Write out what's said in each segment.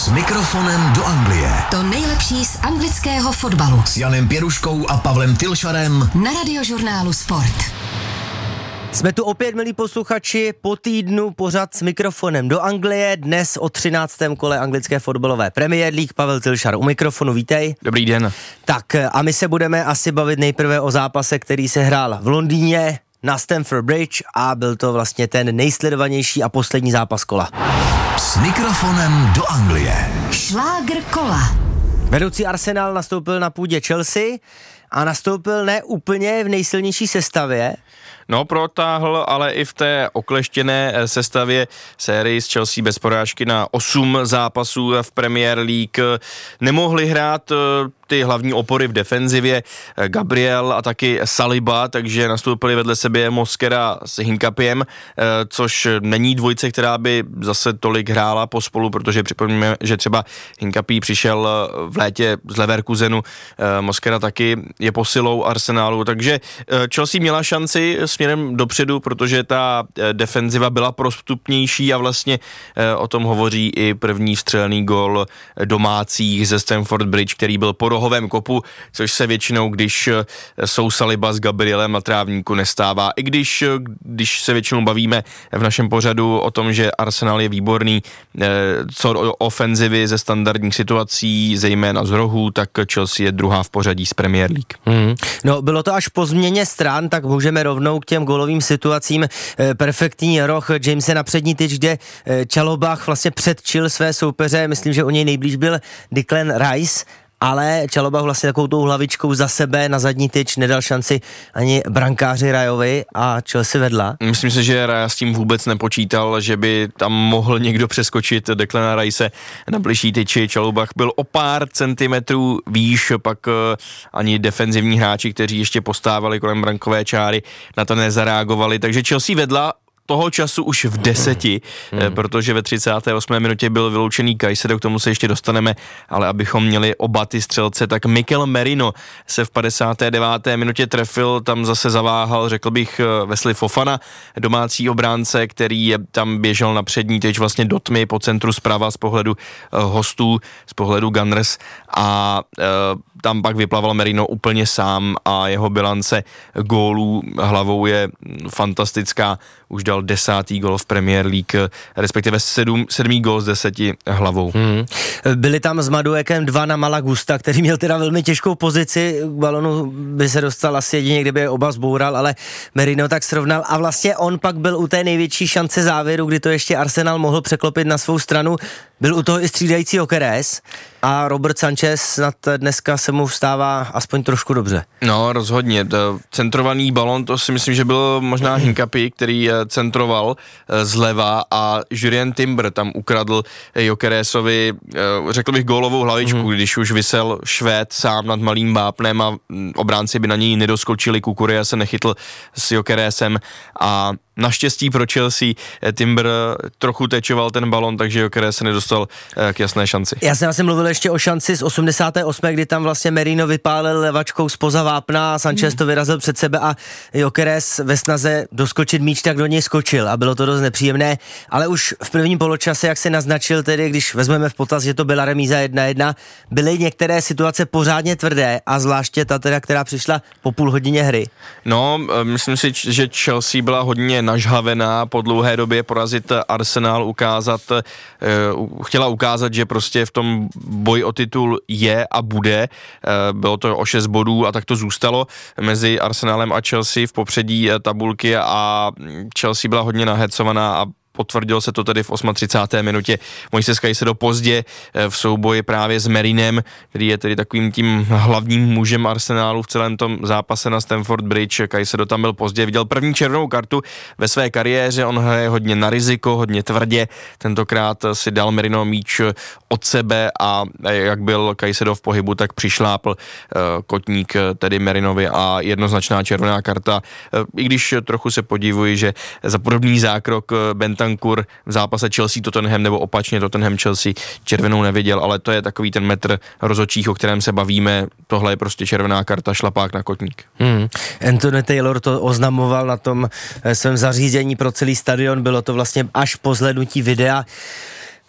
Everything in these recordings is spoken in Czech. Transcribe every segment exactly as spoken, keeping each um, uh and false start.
S mikrofonem do Anglie. To nejlepší z anglického fotbalu. S Janem Pěruškou a Pavlem Tylšarem. Na Radiožurnálu Sport. Jsme tu opět, milí posluchači, po týdnu pořad s mikrofonem do Anglie, dnes o třináctém kole anglické fotbalové Premier League. Pavel Tylšar u mikrofonu, vítej. Dobrý den. Tak a my se budeme asi bavit nejprve o zápase, který se hrál v Londýně na Stamford Bridge a byl to vlastně ten nejsledovanější a poslední zápas kola. S mikrofonem do Anglie. Šlágr kola. Vedoucí Arsenal nastoupil na půdě Chelsea a nastoupil ne úplně v nejsilnější sestavě. No, protáhl, ale i v té okleštěné sestavě sérii z Chelsea bez porážky na osm zápasů v Premier League. Nemohli hrát ty hlavní opory v defenzivě, Gabriel a taky Saliba, takže nastoupili vedle sebe Mosquera s Hincapiem, což není dvojice, která by zase tolik hrála pospolu, protože připomínáme, že třeba Hincapie přišel v létě z Leverkusenu, Mosquera taky je posilou Arsenalu, takže Chelsea měla šanci směrem dopředu, protože ta defenziva byla prostupnější a vlastně o tom hovoří i první vstřelený gól domácích ze Stamford Bridge, který byl po rohovém kopu, což se většinou, když jsou Saliba s Gabrielem na trávníku, nestává. I když, když se většinou bavíme v našem pořadu o tom, že Arsenal je výborný co ofenzivy ze standardních situací, zejména z rohů, tak Chelsea je druhá v pořadí z Premier League. Hmm. No, bylo to až po změně stran, tak můžeme rovnou k těm gólovým situacím. Perfektní roh Jamese na přední tyč, kde Čalobach vlastně předčil své soupeře, myslím, že o něj nejblíž byl Declan Rice, ale Čalobach vlastně takovou tou hlavičkou za sebe na zadní tyč nedal šanci ani brankáři Rajovi a Chelsea vedla. Myslím si, že Raja s tím vůbec nepočítal, že by tam mohl někdo přeskočit Declana Rice na bližší tyči. Čalobach byl o pár centimetrů výš, pak ani defenzivní hráči, kteří ještě postávali kolem brankové čáry, na to nezareagovali, takže Chelsea vedla toho času už v deseti, hmm. protože ve třicáté osmé minutě byl vyloučený Caicedo, k tomu se ještě dostaneme, ale abychom měli oba ty střelce, tak Mikel Merino se v padesáté deváté minutě trefil, tam zase zaváhal, řekl bych, Wesley Fofana, domácí obránce, který tam běžel na přední tyč vlastně do tmy po centru zprava z pohledu hostů, z pohledu Gunners a tam pak vyplaval Merino úplně sám a jeho bilance gólů hlavou je fantastická. Už dal desátý gól v Premier League, respektive sedm, sedmý gól z deseti hlavou. Hmm. Byli tam s Maduekem dva na Malagusta, který měl teda velmi těžkou pozici, k balonu by se dostal asi jedině, kdyby je oba zboural, ale Merino tak srovnal a vlastně on pak byl u té největší šance závěru, kdy to ještě Arsenal mohl překlopit na svou stranu. Byl u toho i střídající Gyökeres a Robert Sanchez snad dneska se mu vstává aspoň trošku dobře. No, rozhodně. Centrovaný balon, to si myslím, že byl možná Hincapie, který centroval zleva a Jurien Timber tam ukradl Gyökeresovi, řekl bych, gólovou hlavičku, mm-hmm. když už visel Švéd sám nad malým vápnem a obránci by na něj nedoskočili, Kukurea se nechytl s Gyökeresem a naštěstí pro Chelsea Timber trochu tečoval ten balon, takže Gyökeres se nedostal k jasné šanci. Já jsem asi mluvil ještě o šanci z osmdesáté osmé, kdy tam vlastně Merino vypálil levačkou spoza vápna a Sanchez hmm. to vyrazil před sebe a Gyökeres ve snaze doskočit míč, tak do něj skočil a bylo to dost nepříjemné, ale už v prvním poločase, jak se naznačil, tedy když vezmeme v potaz, že to byla remíza jedna jedna, byly některé situace pořádně tvrdé a zvláště ta teda, která přišla po půl hodině hry. No, myslím si, že Chelsea byla hodně nažhavená po dlouhé době porazit Arsenal, ukázat, chtěla ukázat, že prostě v tom boji o titul je a bude. Bylo to o šest bodů a tak to zůstalo mezi Arsenalem a Chelsea v popředí tabulky a Chelsea byla hodně nahecovaná a potvrdilo se to tedy v třicáté osmé minutě. Moises Caicedo pozdě v souboji právě s Merinem, který je tedy takovým tím hlavním mužem Arsenálu v celém tom zápase na Stamford Bridge. Caicedo tam byl pozdě, viděl první červenou kartu ve své kariéře, on hraje hodně na riziko, hodně tvrdě, tentokrát si dal Merino míč od sebe a jak byl Caicedo v pohybu, tak přišlápl kotník tedy Merinovi a jednoznačná červená karta. I když trochu se podivuji, že za podobný zákrok Bentancur v zápase Chelsea Tottenham nebo opačně Tottenham Chelsea červenou neviděl, ale to je takový ten metr rozhodčích, o kterém se bavíme. Tohle je prostě červená karta, šlapák na kotník. Hmm. Anthony Taylor to oznamoval na tom svém zařízení pro celý stadion, bylo to vlastně až po zhlédnutí videa.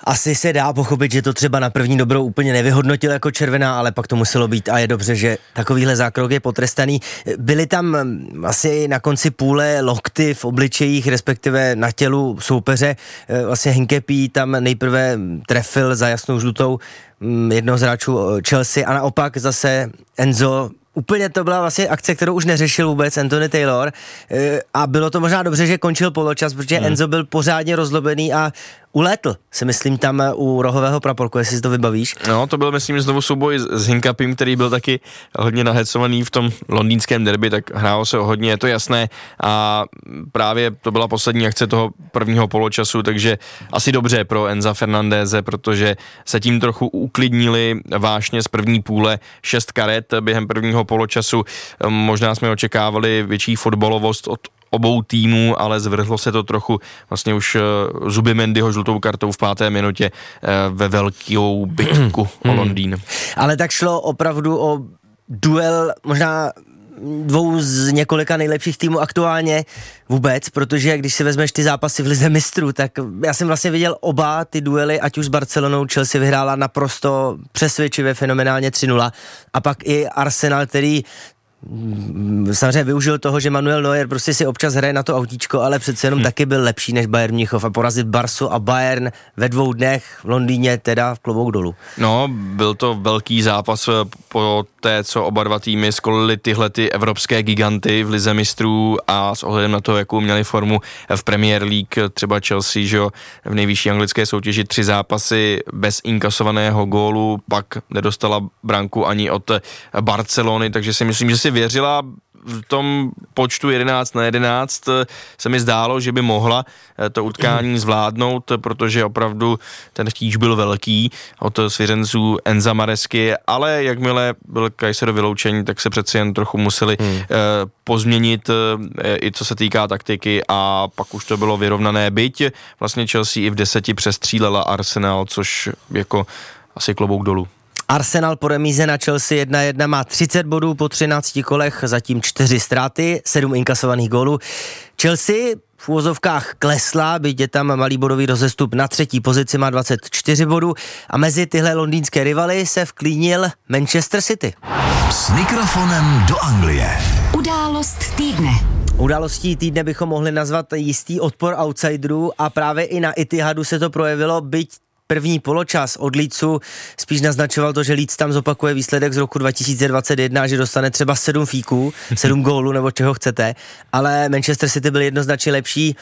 Asi se dá pochopit, že to třeba na první dobrou úplně nevyhodnotil jako červená, ale pak to muselo být a je dobře, že takovýhle zákrok je potrestaný. Byly tam asi na konci půle lokty v obličejích, respektive na tělu soupeře. Vlastně Hinkepie tam nejprve trefil za jasnou žlutou jednoho z hráčů Chelsea a naopak zase Enzo. Úplně to byla vlastně akce, kterou už neřešil vůbec Anthony Taylor a bylo to možná dobře, že končil poločas, protože hmm. Enzo byl pořádně rozlobený a ulétl, si myslím, tam u rohového praporku, jestli si to vybavíš. No, to byl, myslím, znovu souboj s Hinkapiem, který byl taky hodně nahecovaný v tom londýnském derby, tak hrálo se o hodně, je to jasné a právě to byla poslední akce toho prvního poločasu, takže asi dobře pro Enza Fernandéze, protože se tím trochu uklidnili vášně z první půle, šest karet během prvního poločasu, možná jsme očekávali větší fotbalovost od obou týmů, ale zvrhlo se to trochu vlastně už Zubimendyho žlutou kartou v páté minutě ve velkou bitku o Londýn. Ale tak šlo opravdu o duel možná dvou z několika nejlepších týmů aktuálně vůbec, protože když si vezmeš ty zápasy v Lize mistrů, tak já jsem vlastně viděl oba ty duely, ať už s Barcelonou, Chelsea vyhrála naprosto přesvědčivě, fenomenálně tři nula a pak i Arsenal, který samozřejmě využil toho, že Manuel Neuer prostě si občas hraje na to autíčko, ale přece jenom hmm. taky byl lepší než Bayern Mnichov a porazit Barsu a Bayern ve dvou dnech v Londýně teda v klobouk dolů. No, byl to velký zápas po té, co oba dva týmy skolili tyhle ty evropské giganty v Lize mistrů a s ohledem na to, jakou měli formu v Premier League, třeba Chelsea, že jo, v nejvyšší anglické soutěži tři zápasy bez inkasovaného gólu, pak nedostala branku ani od Barcelony, takže si myslím, že si věřila v tom počtu jedenáct na jedenáct, se mi zdálo, že by mohla to utkání zvládnout, protože opravdu ten chtíč byl velký od svěřenců Enza Maresky, ale jakmile byl Kajser vyloučení, tak se přeci jen trochu museli hmm. eh, pozměnit eh, i co se týká taktiky a pak už to bylo vyrovnané, byť vlastně Chelsea i v deseti přestřílela Arsenal, což jako asi klobouk dolů. Arsenal po remíze na Chelsea jedna jedna má třicet bodů po třinácti kolech, zatím čtyři ztráty, sedm inkasovaných gólů. Chelsea v úvozovkách klesla, byť je tam malý bodový rozestup, na třetí pozici má dvacet čtyři bodů a mezi tyhle londýnské rivaly se vklínil Manchester City. S mikrofonem do Anglie. Událost týdne. Událostí týdne bychom mohli nazvat jistý odpor outsiderů a právě i na Etihadu se to projevilo, byť první poločas od Leedsu spíš naznačoval to, že Leeds tam zopakuje výsledek z roku dva tisíce dvacet jedna, že dostane třeba sedm fíků, sedm gólů nebo čeho chcete, ale Manchester City byl jednoznačně lepší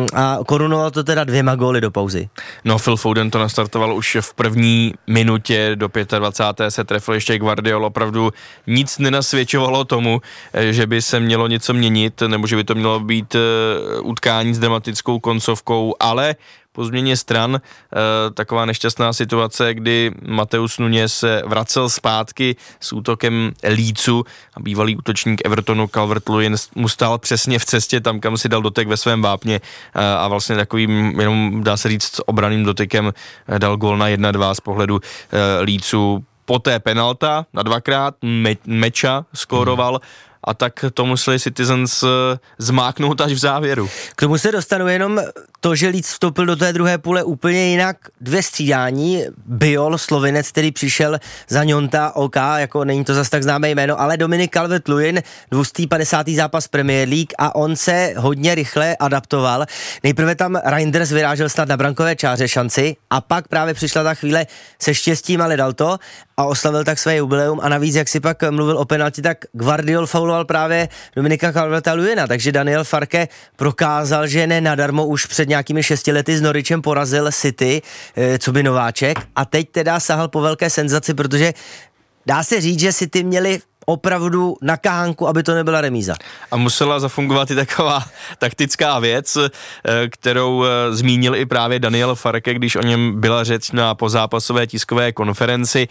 a korunoval to teda dvěma góly do pauzy. No, Phil Foden to nastartoval už v první minutě, do dvacáté páté se trefil ještě Guardiol, opravdu nic nenasvědčovalo tomu, že by se mělo něco měnit, nebo že by to mělo být utkání s dramatickou koncovkou, ale po změně stran e, taková nešťastná situace, kdy Mateus Nunes se vracel zpátky s útokem Leedsu a bývalý útočník Evertonu Calvert-Lewin mu stál přesně v cestě tam, kam si dal dotek ve svém vápně e, a vlastně takovým, jenom dá se říct, obranným dotekem e, dal gól na jedna dva z pohledu e, Leedsu. Poté penalta na dvakrát, me, Meča skóroval, hmm. a tak to museli Citizens zmáknout až v závěru. K tomu se dostanu jenom to, že Leeds vstoupil do té druhé půle úplně jinak. Dvě střídání, Biol, Slovinec, který přišel za Ňonta, OK, jako není to zas tak známé jméno, ale Dominic Calvert-Lewin, dvě padesátý zápas Premier League a on se hodně rychle adaptoval. Nejprve tam Reinders vyrážel snad na brankové čáře šanci a pak právě přišla ta chvíle se štěstím, ale dal to a oslavil tak své jubileum a navíc, jak si pak mluvil o penalti, tak Guardiol fauloval právě Dominika Calverta-Lewina, takže Daniel Farke prokázal, že ne nadarmo už před nějakými šesti lety s Norwichem porazil City, co by nováček a teď teda sahal po velké senzaci, protože dá se říct, že City měli opravdu na kahánku, aby to nebyla remíza. A musela zafungovat i taková taktická věc, kterou zmínil i právě Daniel Farke, když o něm byla řeč na pozápasové tiskové konferenci,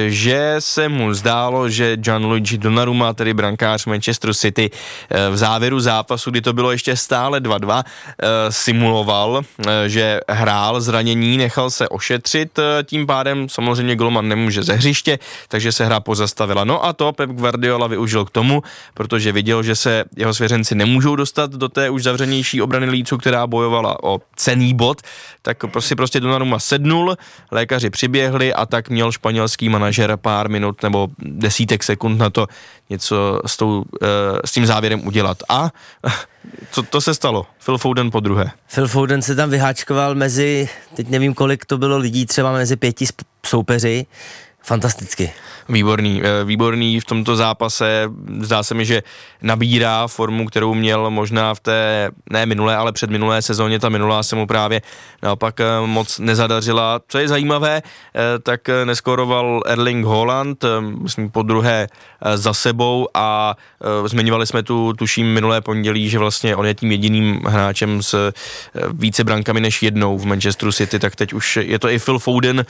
že se mu zdálo, že Gianluigi Donnarumma, tedy brankář Manchester City, v závěru zápasu, kdy to bylo ještě stále dva dva, simuloval, že hrál zranění, nechal se ošetřit, tím pádem samozřejmě golman nemůže ze hřiště, takže se hra pozastavila. No a to Pep Guardiola využil k tomu, protože viděl, že se jeho svěřenci nemůžou dostat do té už zavřenější obrany Leedsu, která bojovala o cenný bod, tak prostě prostě Donnarumma sednul, lékaři přiběhli a tak měl španělský manažer pár minut nebo desítek sekund na to něco s, tou, s tím závěrem udělat. A co to se stalo? Phil Foden po druhé. Phil Foden se tam vyháčkoval mezi, teď nevím kolik to bylo lidí, třeba mezi pěti soupeři. Fantasticky. Výborný, výborný v tomto zápase, zdá se mi, že nabírá formu, kterou měl možná v té, ne minulé, ale předminulé sezóně, ta minulá se mu právě naopak moc nezadařila. Co je zajímavé, tak neskoroval Erling Haaland, myslím po druhé za sebou a zmiňovali jsme tu, tuším minulé pondělí, že vlastně on je tím jediným hráčem s více brankami než jednou v Manchesteru City, tak teď už je to i Phil Foden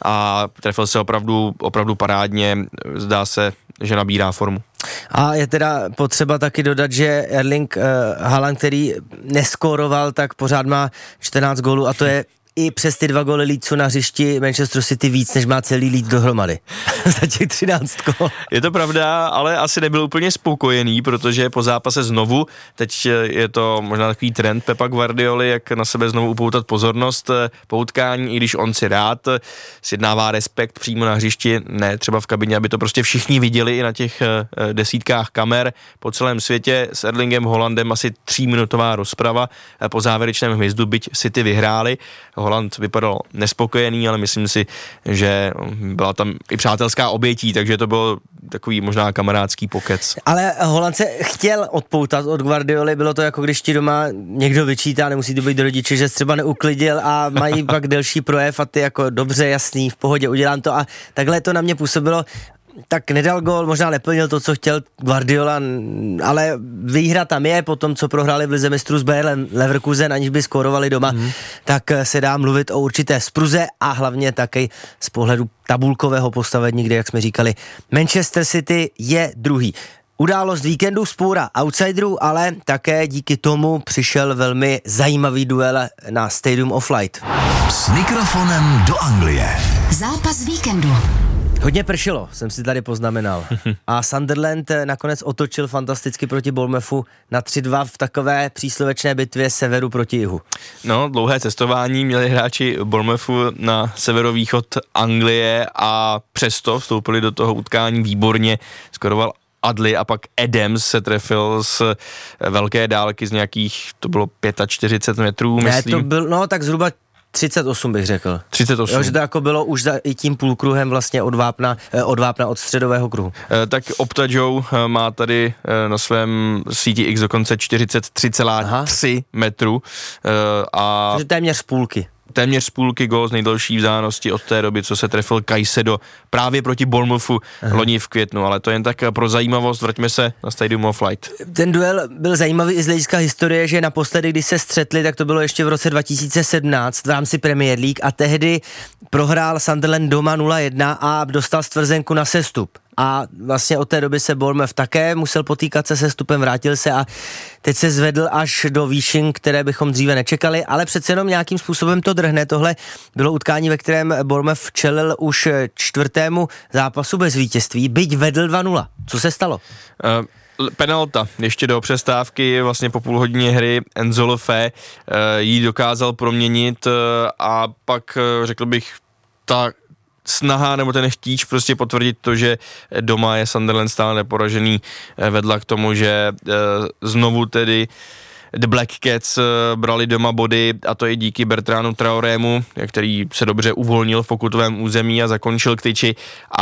a trefil se opravdu, opravdu parádně, zdá se, že nabírá formu. A je teda potřeba taky dodat, že Erling uh, Haaland, který neskóroval, tak pořád má čtrnáct gólů a to je i přes ty dva góly Leedsu na hřišti Manchester City víc, než má celý Leeds dohromady. Za těch třináct gól. Je to pravda, ale asi nebyl úplně spokojený, protože po zápase znovu, teď je to možná takový trend Pepa Guardioli, jak na sebe znovu upoutat pozornost po utkání, i když on si rád sjednává respekt přímo na hřišti, ne třeba v kabině, aby to prostě všichni viděli i na těch desítkách kamer po celém světě. S Erlingem Haalandem asi tříminutová rozprava po závěrečném hvězdu, byť City vyhráli. Haaland vypadal nespokojený, ale myslím si, že byla tam i přátelská obětí, takže to bylo takový možná kamarádský pokec. Ale Haaland se chtěl odpoutat od Guardioli, bylo to jako když ti doma někdo vyčítá, nemusí to být rodiče, že třeba neuklidil a mají pak delší projev a ty jako dobře, jasný, v pohodě, udělám to a takhle to na mě působilo. Tak nedal gól, možná neplnil to, co chtěl Guardiola, ale výhra tam je, po tom, co prohráli v lize mistrů s Bayerem Leverkusen, aniž by skórovali doma, mm. tak se dá mluvit o určité spruze a hlavně taky z pohledu tabulkového postavení, kde, jak jsme říkali, Manchester City je druhý. Událost víkendu, spůra outsiderů, ale také díky tomu přišel velmi zajímavý duel na Stadium of Light. S mikrofonem do Anglie. Zápas víkendu. Hodně pršelo, jsem si tady poznamenal. A Sunderland nakonec otočil fantasticky proti Bournemouthu na tři dva v takové příslovečné bitvě severu proti jihu. No, dlouhé cestování měli hráči Bournemouthu na severovýchod Anglie a přesto vstoupili do toho utkání výborně. Skoroval Adli a pak Adams se trefil z velké dálky z nějakých, to bylo čtyřicet pět metrů, myslím. Ne, to byl, no tak zhruba třicet osm bych řekl. třicet osm. Jo, že to jako bylo už za, i tím půlkruhem vlastně od vápna, od vápna od středového kruhu. E, tak Opta Joe má tady e, na svém síti X dokonce čtyřicet tři celá tři metru. E, a Takže téměř z půlky. Téměř z půlky gól z nejdelší vzdálenosti od té doby, co se trefil Caicedo právě proti Bournemouthu loni v květnu, ale to jen tak pro zajímavost, vraťme se na Stadium of Light. Ten duel byl zajímavý i z hlediska historie, že naposledy, když se střetli, tak to bylo ještě v roce dva tisíce sedmnáct v rámci Premier League a tehdy prohrál Sunderland doma nula jedna a dostal stvrzenku na sestup. A vlastně od té doby se Bournemouth také musel potýkat se sestupem, vrátil se a teď se zvedl až do výšin, které bychom dříve nečekali, ale přece jenom nějakým způsobem to drhne. Tohle bylo utkání, ve kterém Bournemouth čelil už čtvrtému zápasu bez vítězství, byť vedl dva nula. Co se stalo? Uh... Penalta, ještě do přestávky, vlastně po půl hodině hry Enzo Lefé uh, ji dokázal proměnit uh, a pak uh, řekl bych ta snaha nebo ten chtíč prostě potvrdit to, že doma je Sunderland stále neporažený, vedla k tomu, že uh, znovu tedy The Black Cats brali doma body a to i díky Bertrandu Traorému, který se dobře uvolnil v pokutovém území a zakončil k tyči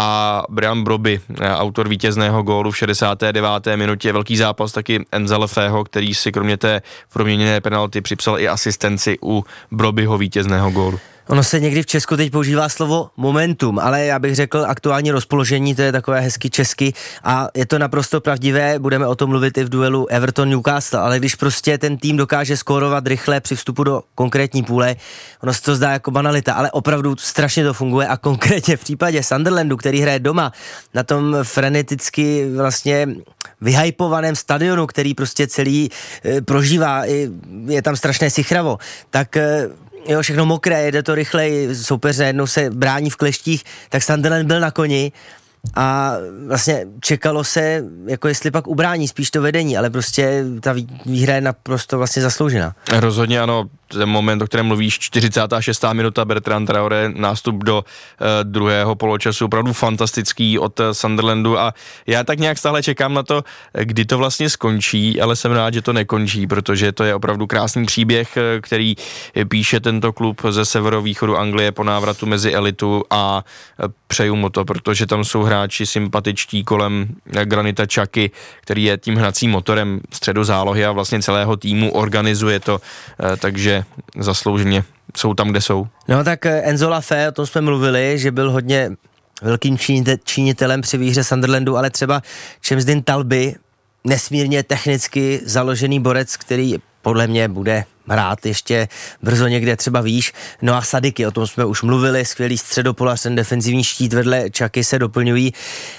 a Brian Brobby, autor vítězného gólu v šedesáté deváté minutě. Velký zápas taky Enza Lefého, který si kromě té proměněné penalty připsal i asistenci u Brobbyho vítězného gólu. Ono se někdy v Česku teď používá slovo momentum, ale já bych řekl aktuální rozpoložení, to je takové hezky česky a je to naprosto pravdivé, budeme o tom mluvit i v duelu Everton-Newcastle, ale když prostě ten tým dokáže skórovat rychle při vstupu do konkrétní půle, ono se to zdá jako banalita, ale opravdu strašně to funguje a konkrétně v případě Sunderlandu, který hraje doma na tom freneticky vlastně vyhypovaném stadionu, který prostě celý e, prožívá, je tam strašné sichravo, tak e, jo, všechno mokré, jede to rychleji, soupeř najednou se brání v kleštích, tak Sunderland byl na koni a vlastně čekalo se, jako jestli pak ubrání spíš to vedení, ale prostě ta výhra je naprosto vlastně zasloužená. Rozhodně ano, ten moment, o kterém mluvíš, čtyřicátá šestá minuta, Bertrand Traoré, nástup do uh, druhého poločasu, opravdu fantastický od uh, Sunderlandu a já tak nějak stále čekám na to, kdy to vlastně skončí, ale jsem rád, že to nekončí, protože to je opravdu krásný příběh, který píše tento klub ze severovýchodu Anglie po návratu mezi elitu a přeju mu to, protože tam jsou hráči sympatičtí kolem Granita Xhaky, který je tím hnacím motorem středu zálohy a vlastně celého týmu, organizuje to, takže zaslouženě jsou tam, kde jsou. No tak Enzo Lafay, o tom jsme mluvili, že byl hodně velkým činitelem při výhře Sunderlandu, ale třeba Chamsdin Talby, nesmírně technicky založený borec, který podle mě bude hrát ještě brzo někde, třeba výš. No a Sadiky, o tom jsme už mluvili, skvělý středopolař, ten defenzivní štít vedle Xhaky se doplňují.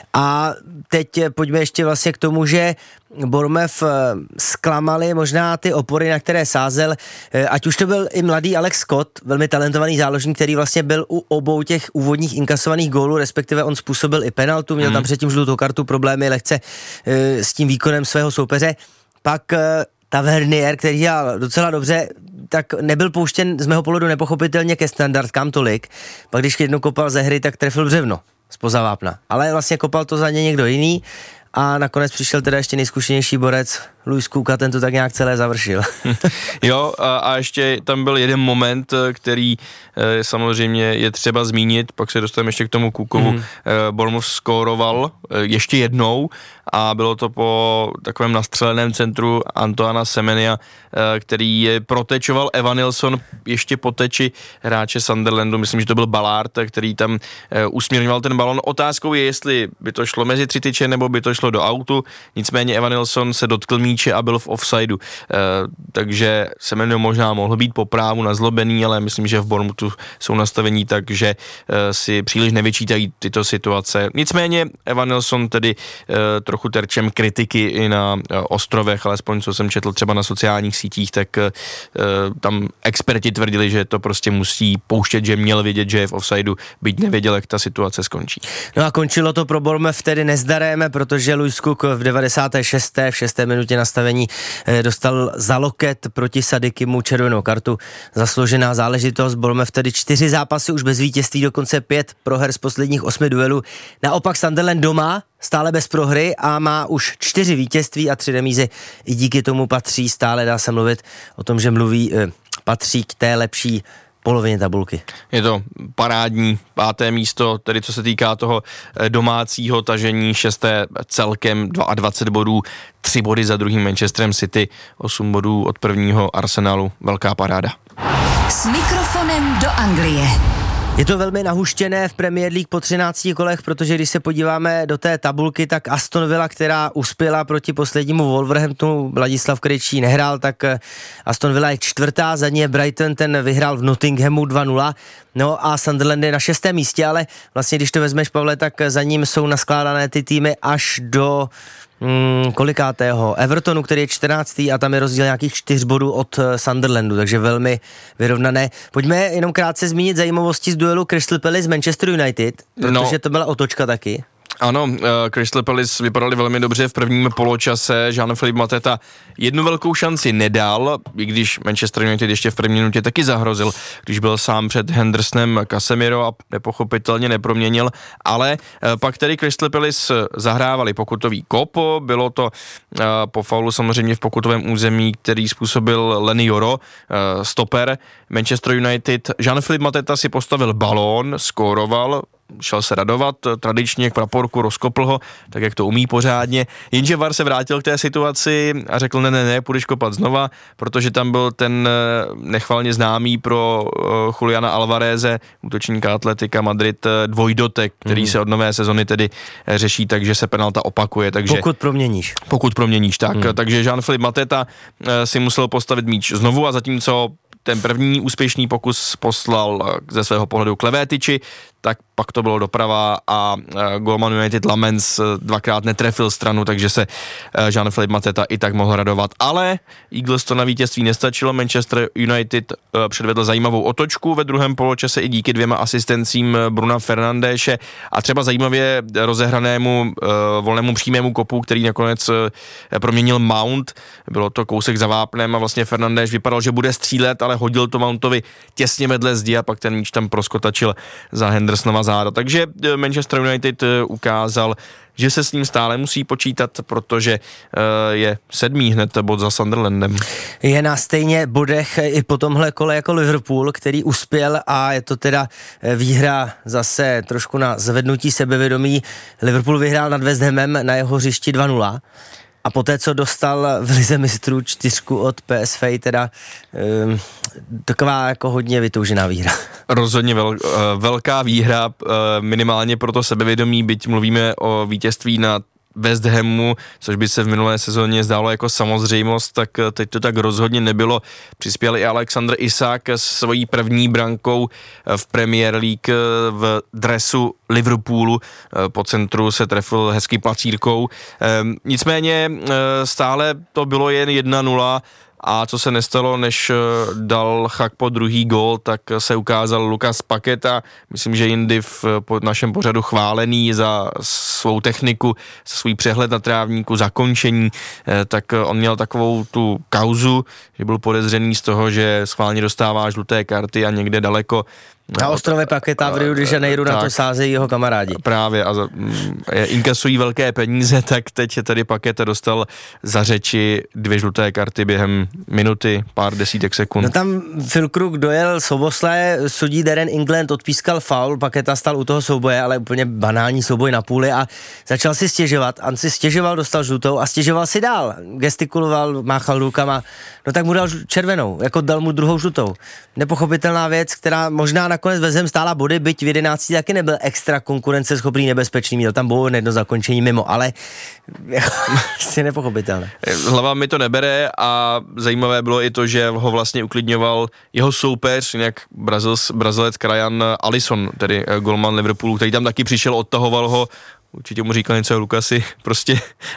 A teď pojďme ještě vlastně k tomu, že Bournemouth zklamali možná ty opory, na které sázel, ať už to byl i mladý Alex Scott, velmi talentovaný záložník, který vlastně byl u obou těch úvodních inkasovaných gólů, respektive on způsobil i penaltu, měl mm. tam předtím žlutou kartu, problémy lehce s tím výkonem svého soupeře. Pak Tavernier, který dělal docela dobře, tak nebyl pouštěn z mého pohledu nepochopitelně ke standardkám tolik. Pak když jednou kopal ze hry, tak trefil břevno zpoza vápna. Ale vlastně kopal to za ně někdo jiný a nakonec přišel teda ještě nejzkušenější borec Luis Kuka, ten to tak nějak celé završil. Jo, a, a ještě tam byl jeden moment, který e, samozřejmě je třeba zmínit, pak se dostaneme ještě k tomu Kukovu. Mm. E, Bournemouth skóroval e, ještě jednou a bylo to po takovém nastřeleném centru Antoana Semenia, e, který protečoval Evanilson ještě po teči hráče Sunderlandu, myslím, že to byl Ballard, který tam e, usměrňoval ten balon. Otázkou je, jestli by to šlo mezi tři tyče, nebo by to šlo do autu, nicméně Evanilson se dotkl míče a byl v offsideu, e, takže Semenyo možná mohl být po právu nazlobený, ale myslím, že v Bournemouthu jsou nastavení tak, že e, si příliš nevyčítají tyto situace. Nicméně Evanilson tedy e, trochu terčem kritiky i na e, ostrovech, alespoň co jsem četl třeba na sociálních sítích, tak e, tam experti tvrdili, že to prostě musí pouštět, že měl vědět, že je v offsideu, byť nevěděl, jak ta situace skončí. No a končilo to pro Bournemouth tedy nezdarem, protože Lewis Cook v devadesáté šesté v šesté minutě nastavení dostal za loket proti Sadikimu červenou kartu. Zasloužená záležitost. Bournemouth tedy čtyři zápasy už bez vítězství, dokonce pět proher z posledních osmi duelů. Naopak Sunderland doma stále bez prohry a má už čtyři vítězství a tři remízy. I díky tomu patří, stále dá se mluvit o tom, že mluví, patří k té lepší polovině tabulky. Je to parádní páté místo, tedy co se týká toho domácího tažení, šesté celkem dvacet dva bodů, tři body za druhým Manchesterem City, osm bodů od prvního Arsenalu, velká paráda. S mikrofonem do Anglie. Je to velmi nahuštěné v Premier League po třinácti kolech, protože když se podíváme do té tabulky, tak Aston Villa, která uspěla proti poslednímu Wolverhamptonu, Ladislav Krejčí nehrál, tak Aston Villa je čtvrtá, za ní je Brighton, ten vyhrál v Nottinghamu dva nula, no a Sunderland je na šestém místě, ale vlastně když to vezmeš, Pavle, tak za ním jsou naskládané ty týmy až do Hmm, kolikátého Evertonu, který je čtrnáctý a tam je rozdíl nějakých čtyř bodů od Sunderlandu, takže velmi vyrovnané. Pojďme jenom krátce zmínit zajímavosti z duelu Crystal Palace Manchester United, protože no. to byla otočka taky. Ano, uh, Crystal Palace vypadali velmi dobře v prvním poločase, Jean-Philippe Mateta jednu velkou šanci nedal, i když Manchester United ještě v první minutě taky zahrozil, když byl sám před Hendersonem Casemiro a nepochopitelně neproměnil, ale uh, pak tedy Crystal Palace zahrávali pokutový kop, bylo to uh, po faulu samozřejmě v pokutovém území, který způsobil Lenny Yoro, uh, stoper Manchester United. Jean-Philippe Mateta si postavil balón, skóroval, šel se radovat, tradičně k praporku, rozkopl ho, tak jak to umí pořádně, jenže V A R se vrátil k té situaci a řekl, ne, ne, ne, půjdeš kopat znova, protože tam byl ten nechvalně známý pro uh, Juliana Alvareze, útočníka Atletika Madrid, dvojdotek, který mm. se od nové sezony tedy řeší, takže se penalta opakuje. Takže, pokud proměníš. Pokud proměníš, tak. Mm. Takže Jean-Philippe Mateta uh, si musel postavit míč znovu a zatímco ten první úspěšný pokus poslal ze svého pohledu k levé tyči, tak pak to bylo doprava a golman United Lamens dvakrát netrefil stranu, takže se Jean-Philippe Mateta i tak mohl radovat. Ale Eagles to na vítězství nestačilo, Manchester United předvedl zajímavou otočku ve druhém poločase i díky dvěma asistencím Bruna Fernandéše a třeba zajímavě rozehranému volnému přímému kopu, který nakonec proměnil Mount. Bylo to kousek za vápnem a vlastně Fernandéš vypadal, že bude střílet, ale hodil to Mountovi těsně vedle zdi a pak ten míč tam proskotačil za Hendersonova záda. Takže Manchester United ukázal, že se s ním stále musí počítat, protože je sedmý hned bod za Sunderlandem. Je na stejně bodech i po tomhle kole jako Liverpool, který uspěl a je to teda výhra zase trošku na zvednutí sebevědomí. Liverpool vyhrál nad West Hamem na jeho hřišti dva nula. A poté, co dostal v lize mistrů čtyřku od P S V, teda um, taková jako hodně vytoužená výhra. Rozhodně vel, velká výhra, minimálně pro to sebevědomí, byť mluvíme o vítězství na West Hamu, což by se v minulé sezóně zdálo jako samozřejmost, tak teď to tak rozhodně nebylo. Přispěl i Alexander Isak svojí první brankou v Premier League v dresu Liverpoolu. Po centru se trefil hezky placírkou. Nicméně stále to bylo jen jedna nula. A co se nestalo, než dal Chak po druhý gól, tak se ukázal Lucas Paqueta, myslím, že jindy v našem pořadu chválený za svou techniku, za svůj přehled na trávníku, zakončení, tak on měl takovou tu kauzu, že byl podezřený z toho, že schválně dostává žluté karty a někde daleko na ostrově Paqueta v Rio de Janeiro na to sázejí jeho kamarádi. Právě a za, je, inkasují velké peníze, tak teď tady Paqueta dostal za řeči dvě žluté karty během minuty, pár desítek sekund. No tam Phil Crook dojel souboslé, sudí Darren England odpískal faul, Paqueta stal u toho souboje, ale úplně banální souboj na půli a začal si stěžovat. On si stěžoval, dostal žlutou a stěžoval si dál. Gestikuloval, máchal rukama, no tak mu dal červenou, jako dal mu druhou žlutou. Nepochopitelná věc, která možná nakonec vezem stála body, byť v jedenácti taky nebyl extra konkurenceschopný, nebezpečný, měl tam bylo jedno zakončení mimo, ale prostě nepochopitelné. Hlava mi to nebere a zajímavé bylo i to, že ho vlastně uklidňoval jeho soupeř, jinak Brazils, Brazilec Krajan Alisson, tedy golman Liverpoolu, který tam taky přišel, odtahoval ho. Určitě mu říkal něco Lukasi, prostě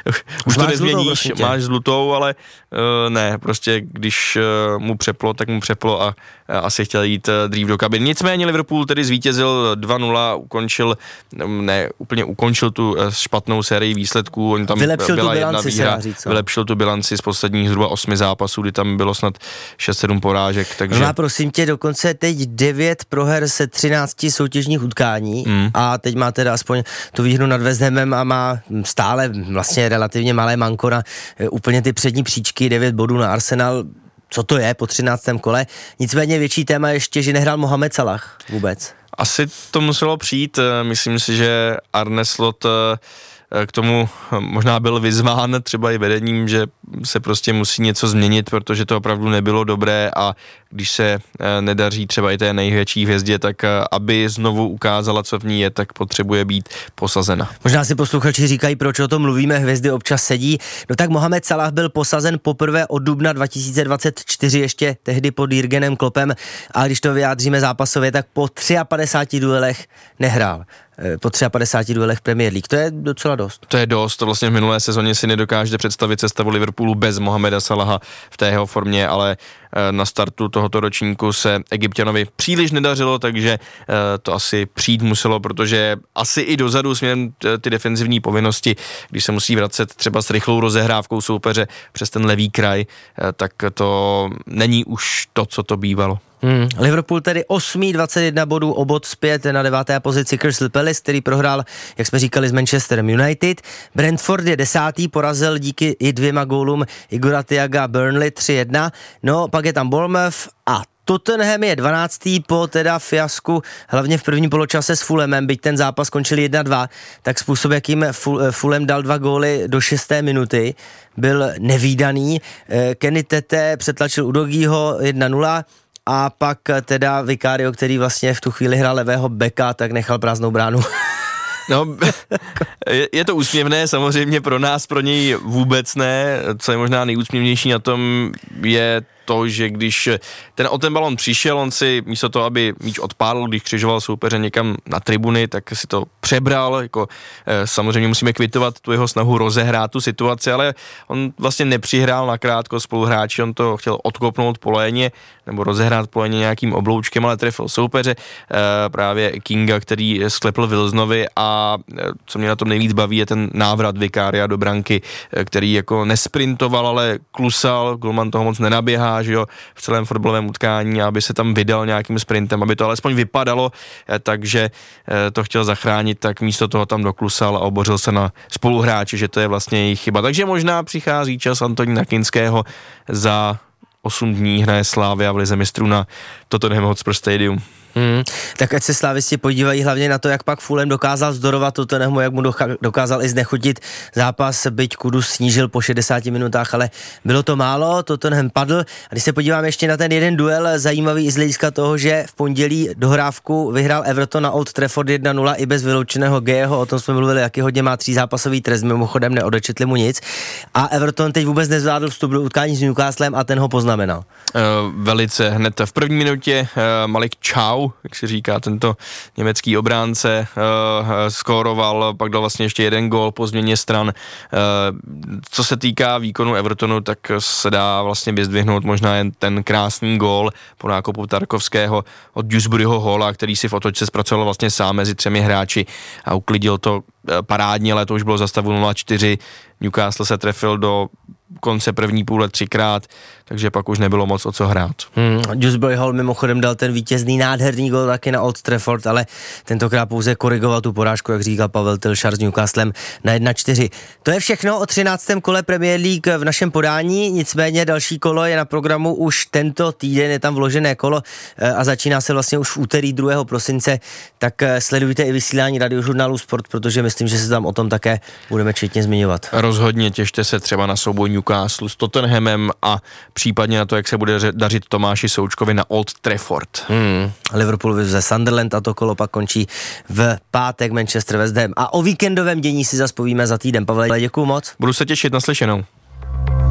už to nezměníš, žlutou, máš žlutou, ale uh, ne, prostě když uh, mu přeplo, tak mu přeplo a uh, asi chtěl jít uh, dřív do kabiny. Nicméně Liverpool tedy zvítězil dva nula, ukončil, ne, úplně ukončil tu uh, špatnou sérii výsledků, oni tam vylepšil byla tu jedna bilanci, výhra, říct, vylepšil tu bilanci z posledních zhruba osmi zápasů, kdy tam bylo snad šest sedm porážek, takže... No a prosím tě, dokonce teď devět proher se třinácti soutěžních utkání mm. a teď má teda aspoň tu výhru nad West Hamem a má stále vlastně relativně malé manko na úplně ty přední příčky, devět bodů na Arsenal, co to je po třináctém kole. Nicméně větší téma ještě, že nehrál Mohamed Salah vůbec. Asi to muselo přijít, myslím si, že Arne Slot k tomu možná byl vyzván třeba i vedením, že se prostě musí něco změnit, protože to opravdu nebylo dobré a když se nedaří třeba i té největší hvězdě, tak aby znovu ukázala, co v ní je, tak potřebuje být posazena. Možná si posluchači říkají, proč o tom mluvíme, hvězdy občas sedí. No tak Mohamed Salah byl posazen poprvé od dubna dva tisíce dvacet čtyři, ještě tehdy pod Jürgenem Kloppem, a když to vyjádříme zápasově, tak po padesátý třech duelech nehrál. Po padesátý třech duelech Premier League. To je docela dost. To je dost, to vlastně v minulé sezóně si nedokážete představit sestavu Liverpoolu bez Mohameda Salaha v té jeho formě, ale na startu tohoto ročníku se Egypťanovi příliš nedařilo, takže to asi přijít muselo, protože asi i dozadu směrem ty defenzivní povinnosti, když se musí vracet třeba s rychlou rozehrávkou soupeře přes ten levý kraj, tak to není už to, co to bývalo. Hmm. Liverpool tedy osmý, dvacet jedna bodů, o bod zpět na deváté pozici Crystal Palace, který prohrál, jak jsme říkali, s Manchesterem United. Brentford je desátý, porazil díky i dvěma gólům Igora Thiaga Burnley tři jedna. No, pak je tam Bournemouth a Tottenham je dvanáctý po teda fiasku, hlavně v prvním poločase s Fulhamem, byť ten zápas skončil jedna dva, tak způsob, jakým Fulham dal dva góly do šesté minuty, byl nevídaný. Kenny Tete přetlačil Udogího jedna nula, a pak teda Vicario, který vlastně v tu chvíli hrál levého beka, tak nechal prázdnou bránu. No, je, je to úsměvné, samozřejmě pro nás, pro něj vůbec ne. Co je možná nejúsměvnější na tom, je to, že když ten o ten balon přišel, on si místo toho, aby míč odpálil, když křižoval soupeře někam na tribuny, tak si to přebral, jako samozřejmě musíme kvitovat tu jeho snahu rozehrát tu situaci, ale on vlastně nepřihrál nakrátko spoluhráči, on to chtěl odkopnout po léně, nebo rozehrát po léně nějakým obloučkem, ale trefil soupeře, právě Kinga, který sklepl Wilsonovi a co mě na tom nejvíc baví, je ten návrat Vicaria do branky, který jako nesprintoval, ale klusal, golman toho moc nenaběhá, že jo, v celém fotbalovém utkání, aby se tam vydal nějakým sprintem, aby to alespoň vypadalo, takže to chtěl zachránit, tak místo toho tam doklusal a obořil se na spoluhráče, že to je vlastně jejich chyba. Takže možná přichází čas Antonína Kinského, za osm dní hraje Slavia v lize mistrů na Tottenham Hotspur Stadium. Hmm, tak ať se slávisti podívají hlavně na to, jak pak Fulham dokázal vzdorovat Tottenhamu, jak mu dokázal i znechutit zápas, byť Kudus snížil po šedesáti minutách, ale bylo to málo, Tottenham padl. A když se podíváme ještě na ten jeden duel, zajímavý i z hlediska toho, že v pondělí dohrávku vyhrál Everton na Old Trafford jedna nula i bez vyloučeného Geho, o tom jsme mluvili, jaký hodně má třízápasový trest, mimochodem neodečetli mu nic. A Everton teď vůbec nezvládl vstup do utkání s Newcastlem a ten ho poznamenal. Uh, velice hned v první minutě uh, Malik Chow, jak se říká, tento německý obránce, uh, skóroval, pak dal vlastně ještě jeden gól po změně stran. Uh, co se týká výkonu Evertonu, tak se dá vlastně vyzdvihnout možná jen ten krásný gól po nákopu Tarkovského od Dewsburyho Halla, který si v otočce zpracoval vlastně sám mezi třemi hráči a uklidil to parádně, ale to už bylo za stavu nula čtyři. Newcastle se trefil do konce první půle třikrát, takže pak už nebylo moc o co hrát. Hmm, Dewsbury Hall mimochodem dal ten vítězný nádherný gol taky na Old Trafford, ale tentokrát pouze korigoval tu porážku, jak říkal Pavel Tilšar s Newcastlem na jedna čtyři. To je všechno o třináctém kole Premier League v našem podání, nicméně další kolo je na programu už tento týden, je tam vložené kolo a začíná se vlastně už v úterý druhého prosince, tak sledujte i vysílání Radiožurnálu Sport, protože myslím, že se tam o tom také budeme četně zmiňovat. Rozhodně těšte se třeba na souboj Newcastle s Tottenhamem a případně na to, jak se bude dařit Tomáši Součkovi na Old Trafford. Hmm. Liverpool ze Sunderland a to kolo pak končí v pátek Manchester West Ham. A o víkendovém dění si zas povíme za týden. Pavle, děkuju moc. Budu se těšit, naslyšenou.